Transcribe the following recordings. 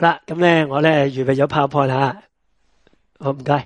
啦，咁咧我咧預備咗 PowerPoint 吓，好唔該。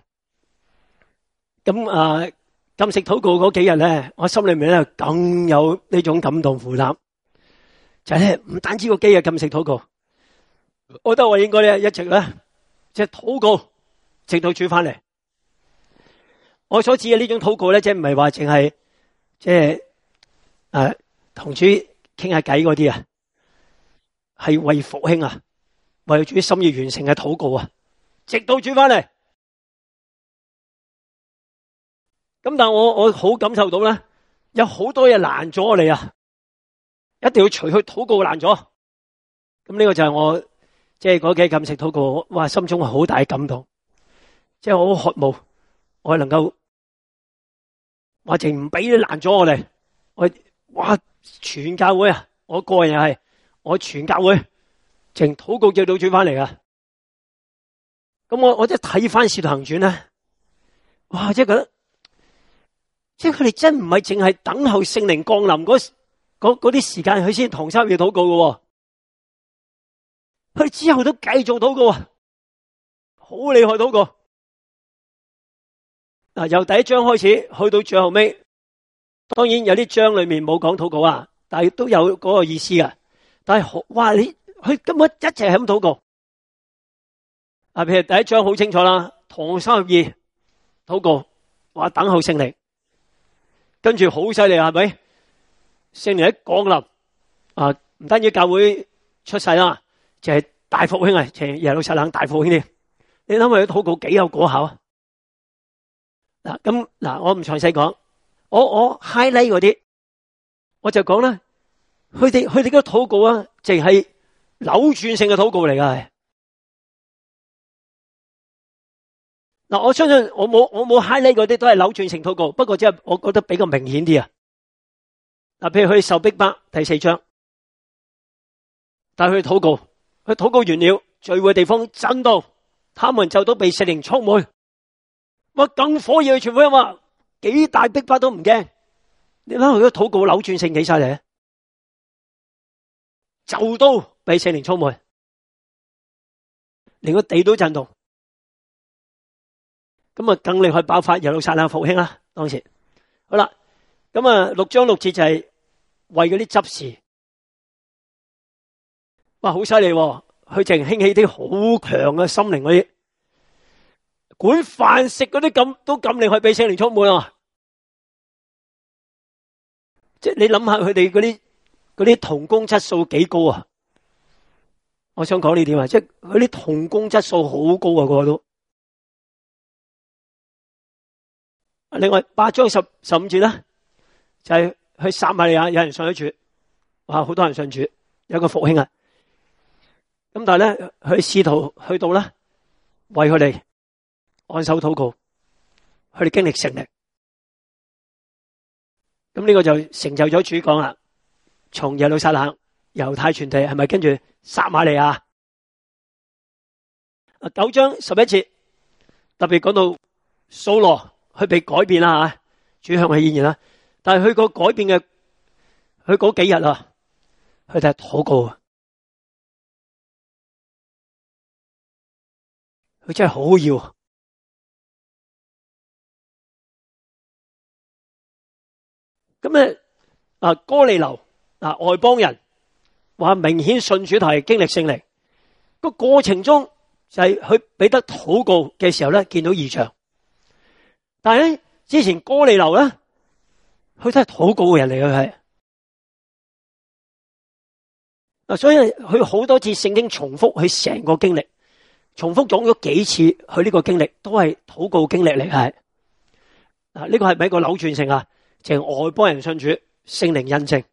咁禁食禱告嗰幾日咧，我心裏面咧更有呢種感動負擔，就係咧唔單止個幾日禁食禱告，我覺得我應該咧一直咧即係禱告，直到主翻嚟。我所指嘅呢種禱告咧，即係唔係話淨係即係同主傾下偈嗰啲啊，係為復興啊，為主心意完成嘅禱告啊，直到主翻嚟。咁但係我好感受到咧，有好多嘢攔咗我哋啊，一定要除去禱告攔咗。咁呢個就係我即係嗰幾禁食禱告，哇，心中係好大感動，即係我好渴慕，我係能夠，我淨唔俾你攔咗我哋，我哇全教會啊，我個人又係，我全教會淨禱告叫到主翻嚟啊。咁我即係睇翻《使徒行傳》咧，哇，即係覺得。即係佢哋真唔係淨係等候聖靈降臨嗰啲時間，佢先同心要禱告嘅。佢之後都繼續禱告啊，好厲害禱告。嗱，由第一章開始去到最後尾，當然有啲章裏面冇講禱告啊，但係都有嗰個意思啊。但係哇，佢根本一直係咁禱告。譬如第一章好清楚啦，同心合意禱告，話等候聖靈。跟住好犀利係咪？聖靈一降臨啊，唔單止教會出世啦，就係大復興啊，就係耶路撒冷大復興添。你諗下佢禱告幾有果效啊？嗱，我唔詳細講，我 highlight 嗰啲，我就講啦，佢哋嘅禱告啊，淨係扭轉性嘅禱告嚟噶係。嗱，我相信我冇 highlight 嗰啲都係扭轉性禱告，不過即係我覺得比較明顯啲啊。嗱，譬如佢受逼迫第4章，但係佢禱告，佢禱告完了，聚會嘅地方震動，他們就都被聖靈充滿。哇，更火熱去傳福音話，幾大逼迫都唔驚。你諗佢個禱告扭轉性幾犀利啊？就都被聖靈充滿，連個地都震動。咁啊，更厲害爆發耶路撒冷復興啦！當時好啦，咁6章6節就係為嗰啲執事，哇，好犀利！佢淨興起啲好強嘅心靈嗰啲，管飯食嗰啲都咁厲害，俾聖靈充滿啊！即係你諗下佢哋嗰啲同工質素幾高啊！我想講呢點啊，即係佢啲同工質素好高啊，個個都。另外8章15節咧，就係去撒瑪利亞有人信咗主，哇，好多人信主，有個復興啊！咁但係咧，佢試圖去到咧，為佢哋按手禱告，佢哋經歷勝利。咁呢個就成就咗主講啦，從耶路撒冷、猶太全地，係咪跟住撒瑪利亞？9章11節特別講到掃羅。佢被改變啦吓，主向佢顯現啦。但係佢個改變嘅，佢嗰幾日啊，佢就係禱告，佢真係好要。咁咧哥尼流外邦人話明顯信主同經歷聖靈，個過程中就係佢彼得禱告嘅時候咧，見到異象。但係咧，之前哥尼流咧，佢都係禱告嘅人嚟嘅係。所以佢好多次聖經重複佢成個經歷，重複講咗幾次佢呢個經歷都係禱告經歷嚟係。呢個係咪一個扭轉性啊？淨係外邦人信主，聖靈印證，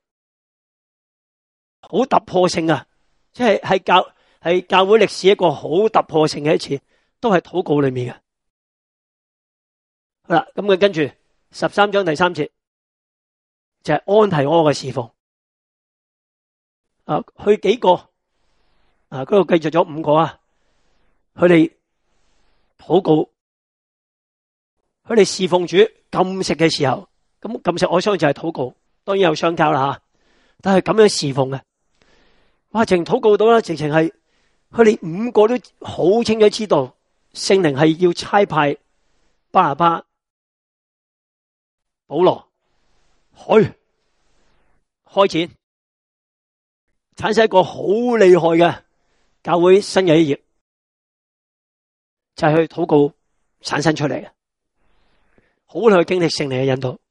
好突破性啊！即係教會歷史一個好突破性嘅一次，都係禱告裏面嘅。好啦，咁佢跟住13章第3節就係安提阿嘅侍奉。去幾個嗰度繼續咗5個啊，佢哋禱告，佢哋侍奉主禁食嘅時候，咁禁食我相信就係禱告，當然有相交啦吓，但係咁樣侍奉嘅，哇，淨禱告到啦，直情係佢哋五個都好清楚知道聖靈係要差派巴拿巴、保羅去開展，產生一個好厲害嘅教會新嘅一頁，就係去禱告產生出嚟嘅，好去經歷聖靈嘅引導。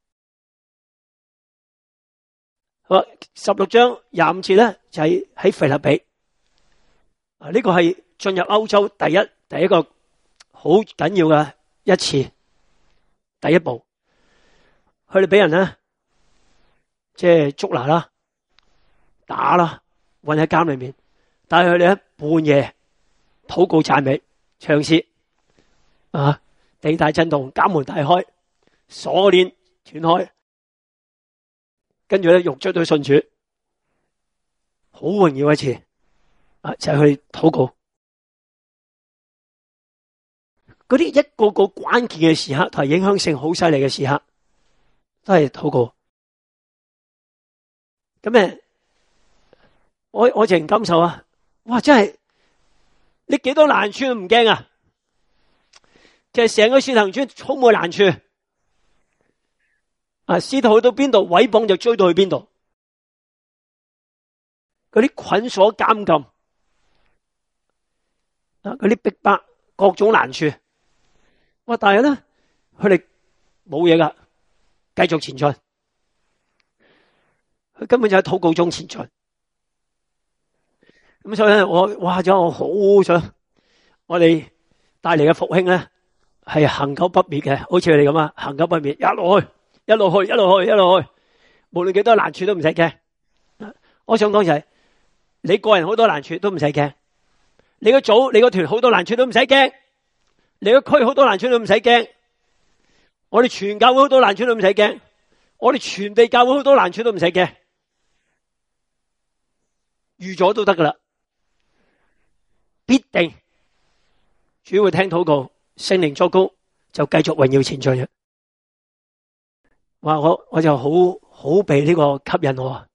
好，16章25節咧，就係喺腓立比。呢個係進入歐洲第一個好緊要嘅一次，第一步，佢哋俾人咧即係捉拿啦、打啦、韞喺監裏面，但係佢哋喺半夜禱告讚美、唱詩，地大震動，監門大開，鎖鏈斷開，跟住咧獄卒都信主，好榮耀一次。就係去禱告，嗰啲一個個關鍵嘅時刻同埋影響性好犀利嘅時刻，都係禱告。咁我淨係感受啊！哇，真係你幾多難處都唔驚啊！其實成個使徒行傳充滿難處，使徒去到邊度，毀謗就追到去邊度，嗰啲捆鎖監禁。嗰啲逼迫，各種難處，哇！但係咧，佢哋冇嘢噶，繼續前進。佢根本就喺禱告中前進。咁所以咧，我好想我哋帶嚟嘅復興咧，係恆久不滅嘅，好似佢哋咁啊，恆久不滅，一路去，一路去，一路去，一路去，無論幾多難處都唔使驚。我想講就係，你個人好多難處都唔使驚。你個組、你個團好多難處都唔使驚，你個區好多難處都唔使驚，我哋全教會好多難處都唔使驚，我哋全地教會好多難處都唔使驚，預咗都得噶啦，必定主會聽禱告，聖靈作工，就繼續榮耀前進嘅。哇！我就好被呢個吸引我。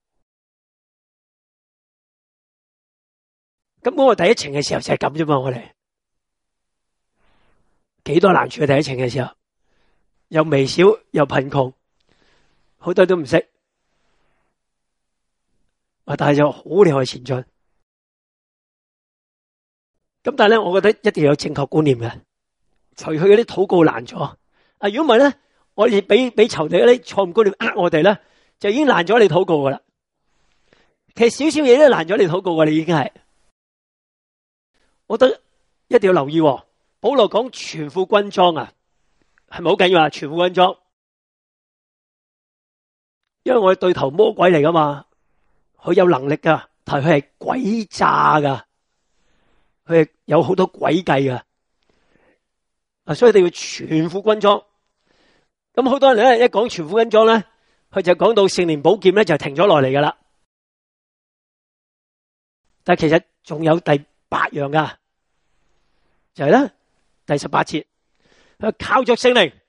咁我第一程嘅時候就係咁啫嘛，我哋幾多難處嘅第一程嘅時候，又微小又貧窮，好多都唔識，但係就好厲害前進。咁但係咧，我覺得一定要有正確觀念嘅，除去嗰啲禱告難咗。如果唔係咧，我哋俾仇敵嗰啲錯誤觀念我哋咧，就已經難咗你禱告噶啦。其實少少嘢都難咗你禱告噶，你已經係。我覺得一定要留意，保羅講全副軍裝啊，係咪好緊要啊？全副軍裝，因為我哋對頭魔鬼嚟噶嘛，佢有能力噶，但係佢係詭詐噶，佢係有好多詭計噶，所以你要全副軍裝。咁好多人咧一講全副軍裝咧，佢就講到聖靈寶劍咧就停咗落嚟噶啦，但係其實仲有第8樣噶，就係咧第18節，佢靠着聖靈，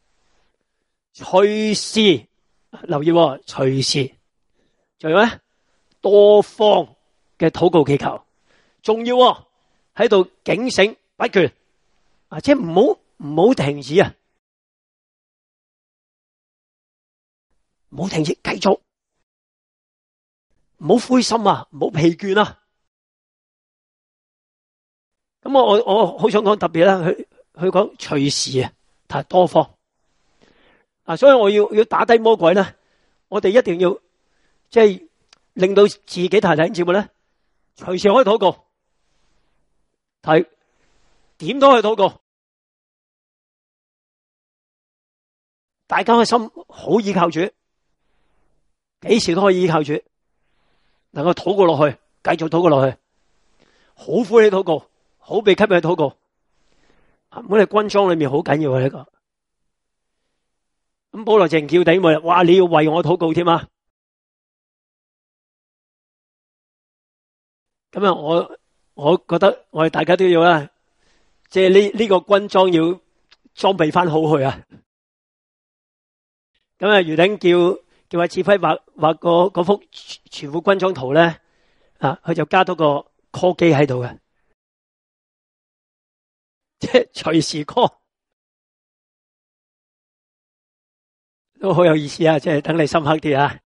隨時留意，隨時，仲有咧多方嘅禱告祈求，仲要喺度警醒不倦，即係唔好停止啊，唔好停止，繼續，唔好灰心啊，唔好疲倦啊。咁我好想講特別啦，佢講隨時啊，同埋多方所以我要打低魔鬼咧，我哋一定要即係令到自己提醒節目咧，隨時可以禱告，睇點都可以禱告，大家嘅心好依靠主，幾時都可以依靠主，能夠禱告落去，繼續禱告落去，好歡喜禱告。好被吸引去禱告，我哋軍裝裏面好緊要呢個。咁保羅淨叫弟兄們，哇！你要為我禱告添啊！咁啊，我覺得我哋大家都要啦，即係呢個軍裝要裝備翻好去啊！咁啊，余鼎叫阿志輝畫嗰幅全副軍裝圖咧，佢就加多個 call 機喺度嘅。 即係隨時 call， 都好有意思啊！即係等你深刻啲啊。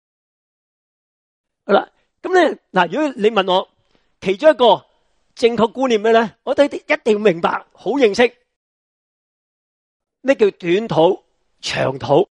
好啦，咁咧嗱，如果你問我其中一個正確觀念咩咧，我哋一定要明白，好認識咩叫短禱、長禱，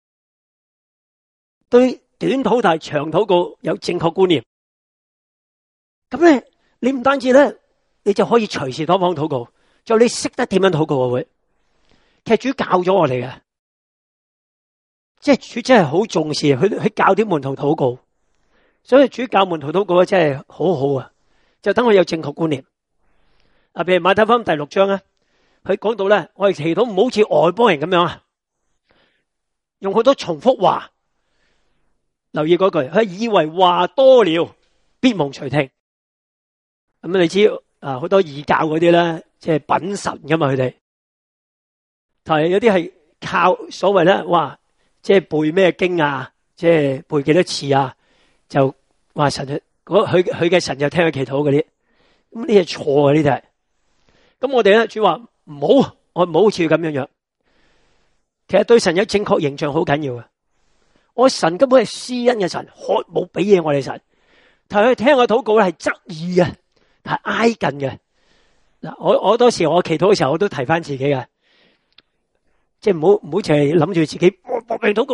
對短禱同長禱告有正確觀念。咁咧，你唔單止咧，你就可以隨時多方禱告，就你識得點樣禱告會。其實主教咗我哋嘅，即係主真係好重視佢教啲門徒禱告，所以主教門徒禱告真係好好啊！就等我有正確觀念。啊，譬如馬太福音第6章啊，佢講到咧，我哋祈禱唔好似外邦人咁樣啊，用好多重複話。留意嗰句，佢以為話多了必蒙垂聽。咁你知啊，好多異教嗰啲咧，即係品神噶嘛，佢哋，但係有啲係靠所謂咧，哇，即係背咩經啊，即係背幾多次啊，就話神就佢嘅神就聽佢祈禱嗰啲，咁呢係錯嘅呢啲係。咁我哋咧主話唔好，我唔好好似咁樣樣。其實對神有正確形象好緊要嘅。我神根本係施恩嘅神，渴慕俾嘢我哋神，但係佢聽我禱告咧係側意嘅。係挨近嘅嗱，我多時我祈禱嘅時候，我都提翻自己嘅，即係唔好淨係諗住自己搏命禱告，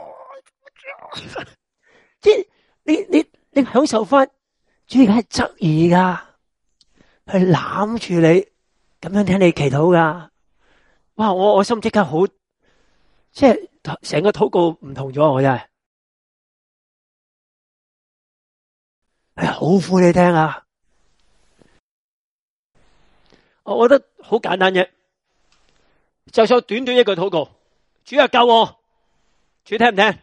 即係你享受翻，主要係側意噶，係攬住你咁樣聽你祈禱噶，哇！我心即刻好，即係成個禱告唔同咗，我真係，係好歡你聽啊！我覺得好簡單啫，就算短短一句禱告，主啊救我，主聽唔聽？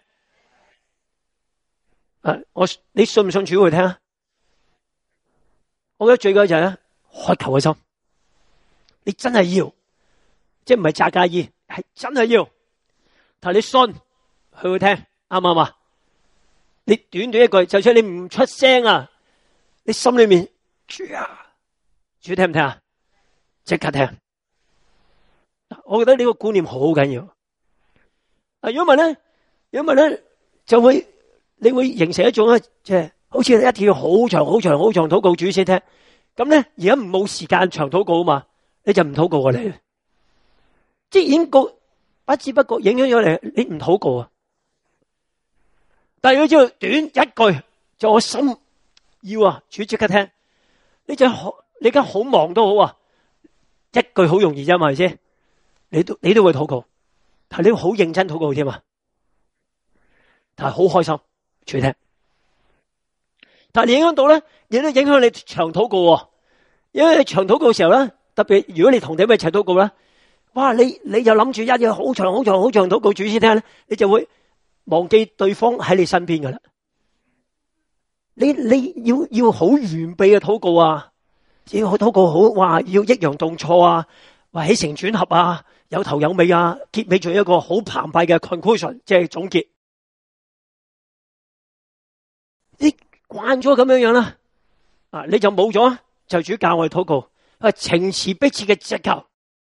你信唔信主會聽啊？我覺得最緊要就係咧渴求嘅心，你真係要，即係唔係詐假意，係真係要。但係你信，佢會聽，啱唔啱啊？你短短一句，就算你唔出聲啊，你心裏面主啊，主聽唔聽啊？即刻聽，我覺得呢個觀念好緊要。如果唔係咧，就會你會形成一種咧，即係好似一定要好長禱告主先聽。咁咧，而家冇時間長禱告啊嘛，你就唔禱告過嚟，即係已經不知不覺影響咗你唔禱告啊。但係如果只要短一句，就我心要啊，主即刻聽。你而家好忙都好啊。一句好容易啫嘛，係咪先？你都會禱告，但係你會好認真禱告添嘛？但係好開心，主聽。但係你影響到咧，亦都影響你長禱告。因為你長禱告嘅時候咧，特別如果你同你咪一齊禱告啦，哇！你就諗住一嘢好長禱告主先聽咧，你就會忘記對方喺你身邊噶啦。你要好完備嘅禱告啊！要好禱告好，哇！要抑揚頓挫啊，話起承轉合啊，有頭有尾啊，結尾仲有一個好澎湃嘅 conclusion， 即係總結。你慣咗咁樣啦，你就冇咗，就主教我哋禱告，情詞迫切嘅直求。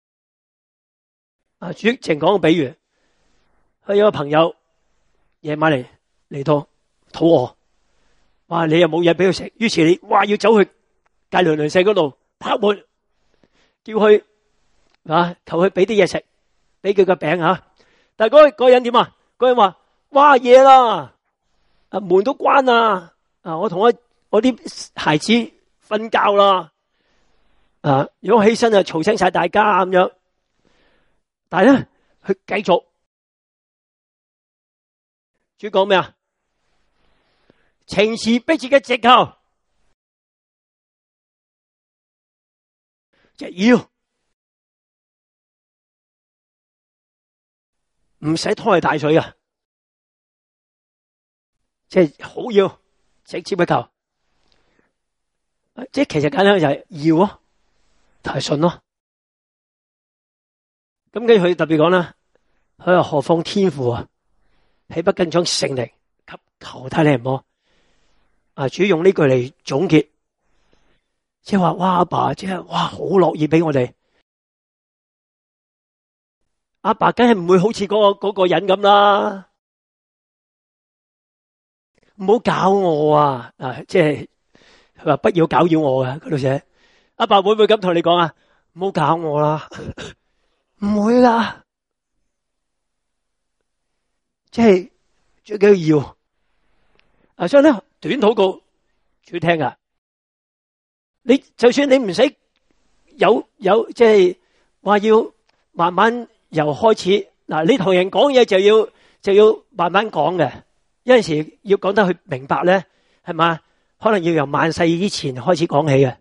主淨講個比喻，佢有個朋友夜晚嚟到肚餓，哇！你又冇嘢俾佢食，於是你要走去隔鄰舍嗰度拍門，叫佢求佢俾啲嘢食，俾佢個餅啊！但係嗰個人點啊？嗰人話：哇，夜啦，門都關啦，我同我啲孩子瞓覺啦，如果起身就嘈醒晒大家咁樣。但係咧，佢繼續，主講咩啊？情詞迫切嘅直求。即係要唔使拖泥帶水啊！即係好要直接不求，即係其實簡單就係要啊，就係信咯。咁跟住佢特別講啦，佢話何況天父啊，豈不更將聖靈給求他你麼？主用呢句嚟總結。即係話，哇！阿爸即係哇，好樂意俾我哋阿爸梗係唔會好似嗰個人咁啦，唔好搞我啊！即係佢話不要搞擾我嘅嗰度寫，阿爸會唔會咁同你講啊？唔好搞我啦，唔會啦，即係最緊要所以咧短禱告最聽噶，你就算你唔使有即係話要慢慢由開始你同人講嘢就要慢慢講嘅，有陣時要講得去明白咧，係嘛？可能要由萬世以前開始講起嘅，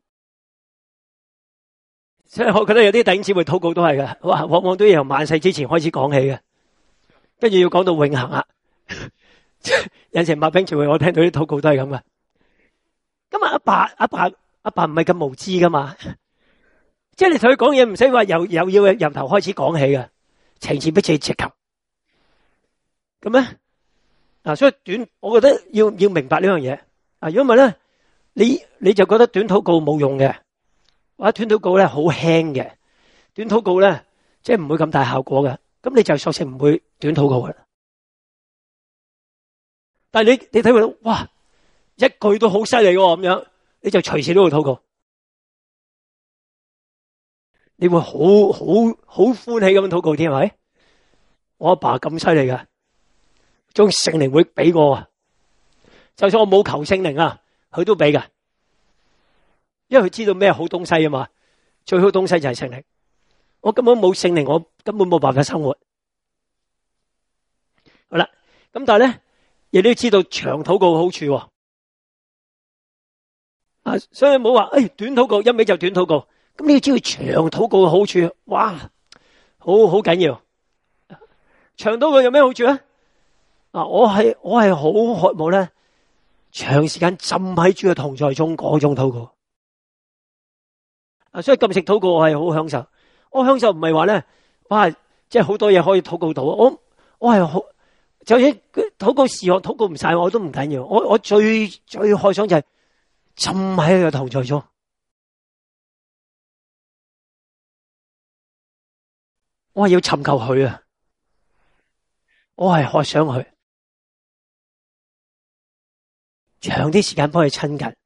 所以我覺得有啲弟兄姊妹禱告都係嘅，往往都要由萬世之前開始講起嘅，跟住要講到永恆啊！有陣時麥兵聚會，我聽到啲禱告都係咁嘅。咁阿爸唔係咁無知噶嘛，即係你同佢講嘢唔使話又要由頭開始講起嘅，情詞不似直球咁咧。所以短，我覺得要明白呢樣嘢。如果唔係咧，你就覺得短禱告冇用嘅，或者短禱告咧好輕嘅，短禱告咧即係唔會咁大效果嘅，咁你就索性唔會短禱告嘅。但係你睇佢，哇，一句都好犀利喎，咁樣你就隨時都會禱告，你會好歡喜咁樣禱告添，係咪？我阿爸咁犀利㗎，將聖靈會俾我啊！就算我冇求聖靈啊，佢都俾㗎，因為佢知道咩好東西啊嘛。最好東西就係聖靈，我根本冇聖靈，我根本冇辦法生活。好啦，咁但係咧，亦都要知道長禱告嘅好處。所以冇話短禱告一味就短禱告，咁你要知道長禱告嘅好處。哇，好緊要。長禱告有咩好處咧？我係好渴望咧，長時間浸喺主嘅同在中嗰種禱告。所以禁食禱告我係好享受。我享受唔係話咧，哇，即係好多嘢可以禱告到。我係好，就算禱告事項禱告唔晒我都唔緊要。我最開心就係浸喺佢嘅同在中。我係要尋求佢啊！我係渴想佢，長啲時間幫佢親近。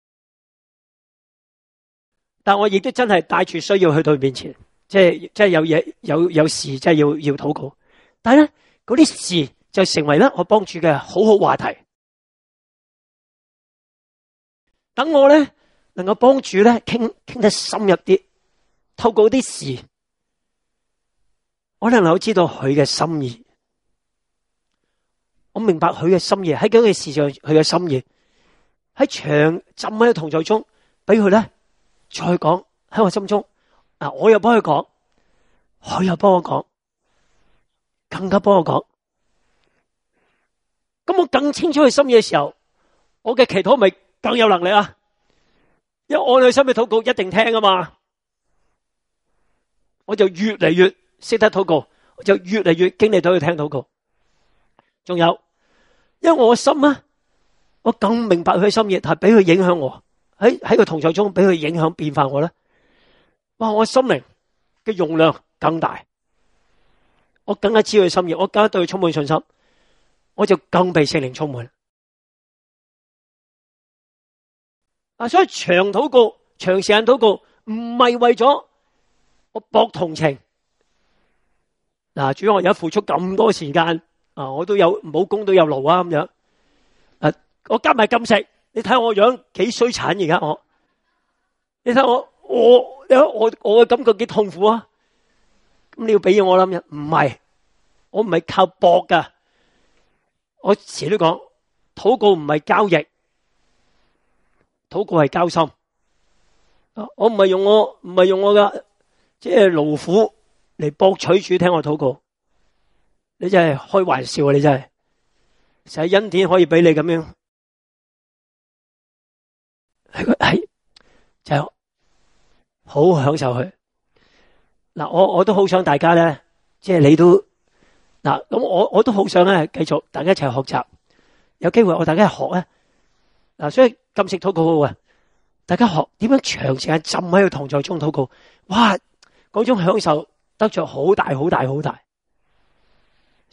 但我亦都真係帶住需要去到佢面前，即係有嘢有事，即係要禱告。但係咧，嗰啲事就成為咧我幫主嘅好話題。等我咧能夠幫主咧傾得深入啲，透過啲事，我能夠知道佢嘅心意。我明白佢嘅心意喺嗰件事上，佢嘅心意喺長浸喺同在中，俾佢咧再講喺我心中。我又幫佢講，佢又幫我講，更加幫我講。咁我更清楚佢心意嘅時候，我嘅祈禱咪更有能力啊！因為按佢心意禱告一定聽啊嘛，我就越嚟越識得禱告，我就越嚟越經歷到佢聽禱告。仲有，因為我心啊，我更明白佢嘅心意，係俾佢影響我喺個同在中，俾佢影響變化我咧。哇！我心靈嘅容量更大，我更加知佢心意，我更加對佢充滿信心，我就更被聖靈充滿。所以長禱告、長時間禱告唔係為咗我博同情。主要我而家付出咁多時間，我都有冇功都有勞啊咁樣。我加埋禁食，你睇我樣幾衰慘而家我，你睇我嘅感覺幾痛苦啊！咁你要俾我諗，唔係，我唔係靠搏噶。我時都講，禱告唔係交易，禱告係交心。我唔係用我嘅即係勞苦嚟博取主聽我禱告。你真係開玩笑啊！你真係使恩典可以俾你咁樣，係就係好享受佢。我都好想大家咧，即係你都咁我都好想咧繼續大家一齊學習，有機會我大家學咧。所以禁食禱告好啊，大家學點樣長時間浸喺個同在中禱告，哇！嗰種享受得着好大好大好大。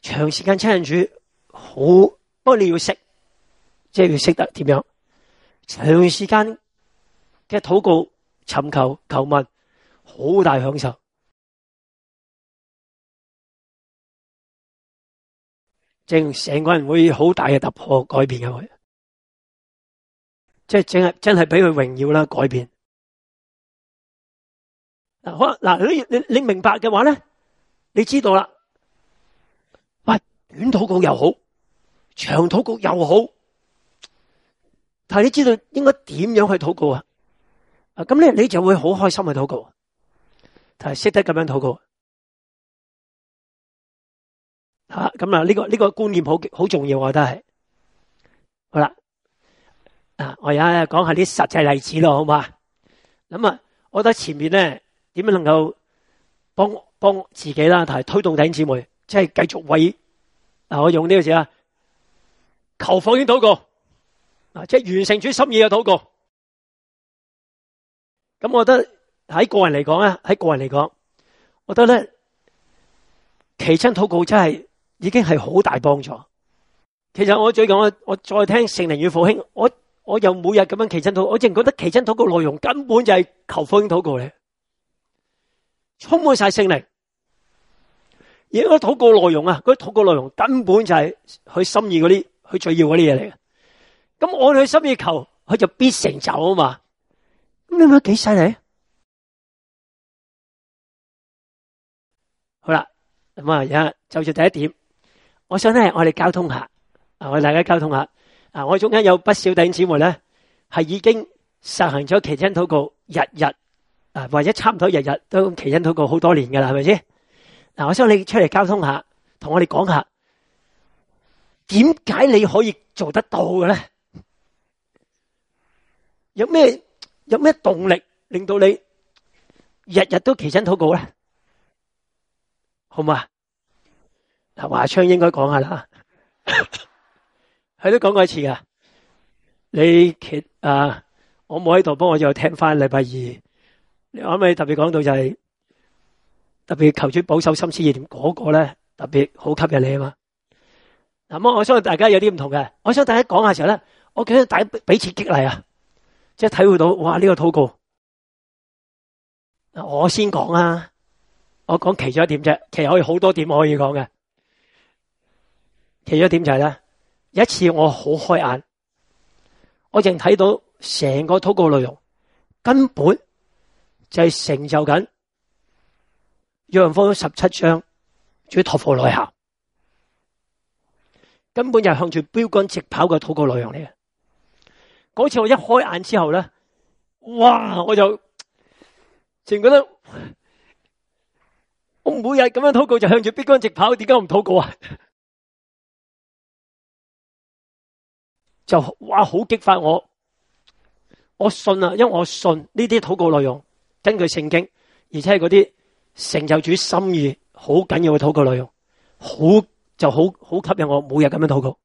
長時間親近主好，不過你要識，即係要識得點樣長時間嘅禱告、尋求、求問，好大享受。成個人會好大嘅突破改變嘅佢，即係真係俾佢榮耀啦改變。嗱，好啦，嗱你明白嘅話咧，你知道啦。喂，短禱告又好，長禱告又好，但係你知道應該點樣去禱告啊？咁咧你就會好開心去禱告，但係識得咁樣禱告。咁啊，呢個觀念好重要，我覺得係。好啦，我而家講下啲實際例子咯，好嘛？咁啊，我覺得前面咧點樣能夠幫自己啦，同埋推動弟兄姊妹，即係繼續為我用呢個字啊，求復興禱告，即係完成主心意嘅禱告。咁我覺得喺個人嚟講，我覺得咧祈親禱告真係已經係好大幫助。其實我最近我再聽聖靈與復興，我又每日咁樣祈親禱告，我淨覺得祈親禱告內容根本就係求復興禱告嚟，充滿晒聖靈。而嗰禱告內容啊，嗰禱告內容根本就係佢心意嗰啲，佢最要嗰啲嘢嚟嘅。咁我哋去心意求，佢就必成就啊嘛。咁你咪幾犀利？好啦，咁啊，而家就住第一點，我想咧，我哋交通下，我哋大家交通下。我中間有不少弟兄姊妹咧，係已經實行咗祈親禱告，日日或者差唔多日日都祈親禱告好多年噶啦，係咪先？我想你出嚟交通下，同我哋講下，點解你可以做得到嘅咧？有咩動力令到你日日都祈親禱告咧？好嘛？華昌應該講下啦，佢都講過一次噶。你我冇喺度，幫我就聽翻禮拜二。我諗你特別講到就係特別求主保守心思意念嗰個咧，特別好吸引你啊嘛。咁我相信大家有啲唔同嘅。我想大家講下時候咧，我記得大家彼此激勵啊，即係體會到哇呢個禱告。我先講啊，我講其中一點啫，其實可以好多點可以講嘅。其中一點就係咧，有一次我好開眼，我淨睇到成個禱告內容根本就係成就緊約翰福音17章主託付內涵，根本就係向住標杆直跑嘅禱告內容嚟嘅。嗰次我一開眼之後咧，哇！我就淨覺得我每日咁樣禱告就向住標杆直跑，點解我唔禱告啊？就哇好激發我信啊，因為我信呢啲禱告內容根據聖經，而且係嗰啲成就主心意好緊要嘅禱告內容，好吸引我每日咁樣禱告。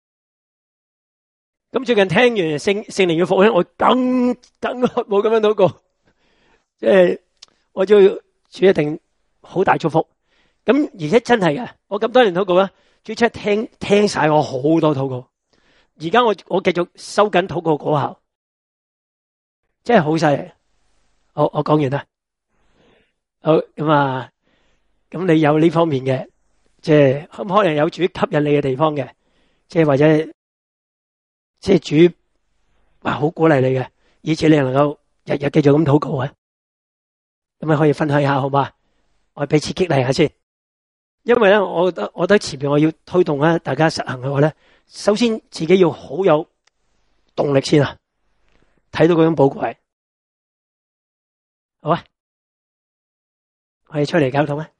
咁最近聽完聖靈嘅復興，我更渴慕咁樣禱告，即係我就主一定好大祝福。咁而且真係嘅，我咁多年禱告啦，主真係聽晒我好多禱告。而家我繼續收緊禱告果效，真係好犀利。好，我講完啦。好咁你有呢方面嘅，即係可能有主吸引你嘅地方嘅，即係或者即係主好鼓勵你嘅，以至你能夠日日繼續咁禱告啊。咁啊可以分享一下好嘛？我彼此激勵下先。因為咧，我覺得前面我要推動咧，大家實行嘅話咧，首先自己要好有動力先啊，睇到嗰種寶貴，好啊，我哋出嚟交通啊。